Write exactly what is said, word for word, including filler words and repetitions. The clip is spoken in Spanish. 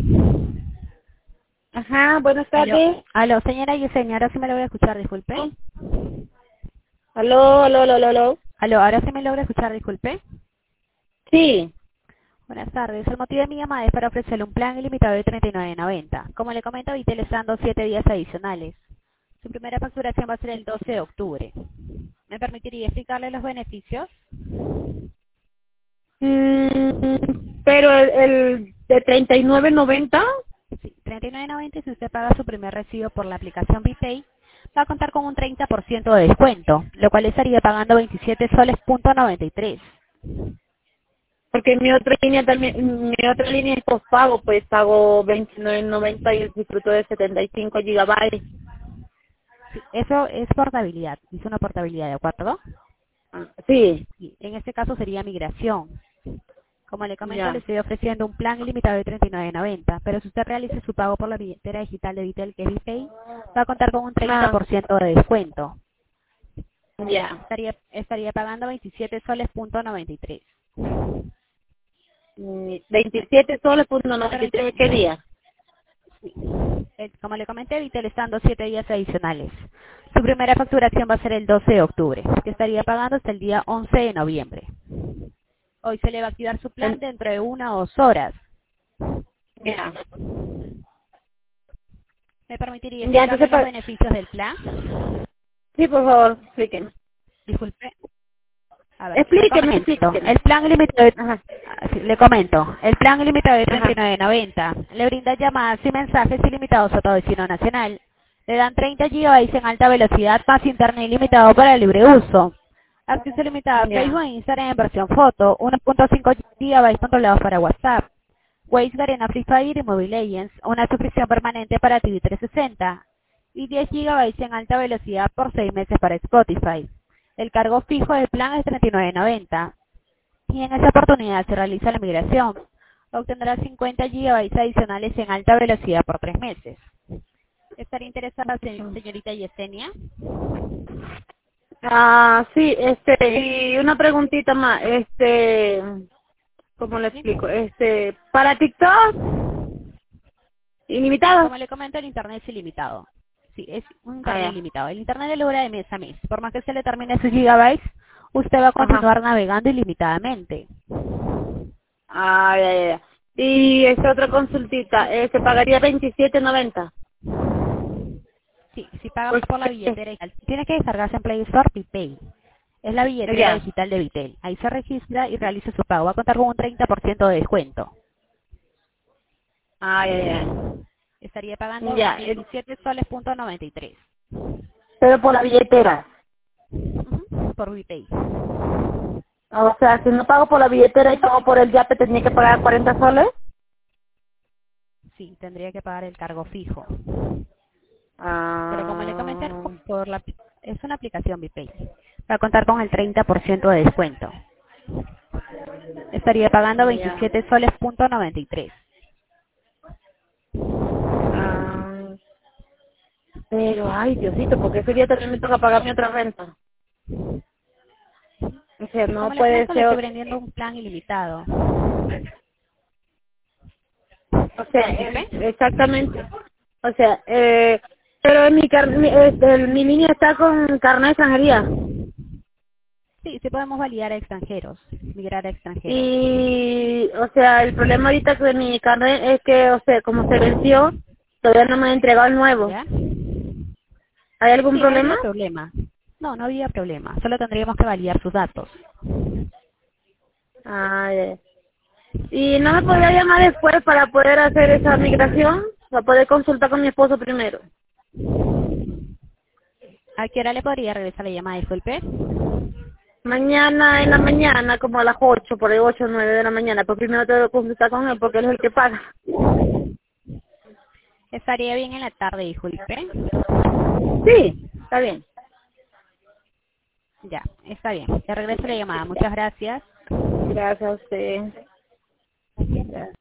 Ajá, buenas Aló, tardes. aló, señora Yesenia, ahora sí me logra escuchar, disculpe. Aló, aló, aló, aló, aló. Aló, ahora sí me logra escuchar, disculpe. Sí. Buenas tardes, el motivo de mi llamada es para ofrecerle un plan ilimitado de treinta y nueve noventa. Como le comento, ahorita le están dando siete días adicionales. Su primera facturación va a ser el doce de octubre. ¿Me permitiría explicarle los beneficios? Mm, pero el, el de treinta y nueve noventa. Sí, treinta y nueve noventa y si usted paga su primer recibo por la aplicación BPay, va a contar con un treinta por ciento de descuento, lo cual estaría pagando veintisiete soles punto noventa y tres. Porque mi otra línea también, mi otra línea es postpago, pues pago veintinueve noventa y disfruto de setenta y cinco gigabytes. Sí, eso es portabilidad, es una portabilidad, ¿de acuerdo? Ah, sí, Y en este caso sería migración. Como le comento, le ya. estoy ofreciendo un plan ilimitado de treinta y nueve noventa, pero si usted realiza su pago por la billetera digital de Vitel, que es BPay, va a contar con un treinta Ah, por ciento de descuento. ya. Estaría, estaría pagando veintisiete soles punto noventa y tres. Mm, Me, veintisiete soles punto me noventa y permite, tres, ¿qué día? eh, como le comenté, Vitel está dando siete días adicionales. Su primera facturación va a ser el doce de octubre, que estaría pagando hasta el día once de noviembre. Hoy se le va a activar su plan En- dentro de una o dos horas. Ya. ¿Me permitiría Ya, explicarle entonces, los pa- beneficios del plan? sí, por favor, explíqueme. Disculpe. A ver, le Explíqueme, comento. explíqueme. El plan ilimitado de, Ajá, ah, sí, le comento. El plan ilimitado de treinta y ajá. nueve noventa le brinda llamadas y mensajes ilimitados a todo destino nacional. Le dan treinta gigabytes en alta velocidad más internet ilimitado para el libre uso. Acceso limitado a Facebook Ya. e Instagram en versión foto. uno punto cinco gigabytes controlados para WhatsApp. Waze, Garena, Free Fire y Mobile Legends. Una suscripción permanente para T V trescientos sesenta. Y diez gigabytes en alta velocidad por seis meses para Spotify. El cargo fijo del plan es treinta y nueve noventa y en esa oportunidad se realiza la migración. Obtendrá cincuenta gigabytes adicionales en alta velocidad por tres meses. ¿Estaría interesada, se- señorita Yesenia? Ah, sí, este, y una preguntita más, este, ¿cómo le ¿Sí? explico? Este, para TikTok, ilimitado. Como le comento, el internet es ilimitado. Sí, es un Ah, internet ya. ilimitado. El internet le dura de mes a mes. Por más que se le termine sus gigabytes, usted va a Ajá. continuar navegando ilimitadamente. Ah, ya, ya, ya. Y esta otra consultita, eh, se pagaría veintisiete noventa. Sí, si paga Pues, por la eh, billetera, tiene que descargarse en Play Store BPay. Es la billetera ya. digital de Vitel. Ahí se registra y realiza su pago. Va a contar con un treinta por ciento de descuento. Ah, ya, ya. Estaría pagando Ya, eh, veintisiete soles punto noventa y tres. pero por la billetera. Ujú, por BPay. O sea, si no pago por la billetera y pago por el yape, tenía que pagar cuarenta soles. Sí, tendría que pagar el cargo fijo. Pero como le comenté, Ah, por la, es una aplicación BPay. Va a contar con el treinta por ciento de descuento. Estaría pagando ya. veintisiete soles punto noventa y tres. Ah, pero, ay, Diosito, porque ese día también me toca pagar mi otra renta. O sea, Sí, no como le puede comento, le ser, estoy o vendiendo un plan ilimitado. o sea, Disculpe. es- exactamente. O sea, eh, pero mi, car mi, este, mi niña está con carnet de extranjería. Sí, sí podemos validar a extranjeros, migrar a extranjeros. Y, o sea, el problema ahorita con mi carnet es que, o sea, como se venció, todavía no me han entregado el nuevo. ¿Ya? ¿Hay algún Sí, no problema? habría problema. No, no habría problema. Solo tendríamos que validar sus datos. Ah, ya. ¿Y no me podría llamar después para poder hacer esa migración? Para poder consultar con mi esposo primero. ¿A qué hora le podría regresar la llamada? Disculpe. Mañana en la mañana, como a las ocho, por ahí ocho o nueve de la mañana. Pues primero tengo que consultar con él porque él es el que paga. Estaría bien en la tarde, disculpe. Sí, está bien. Ya, está bien. Le regreso la llamada. Muchas gracias. Gracias a usted. Gracias.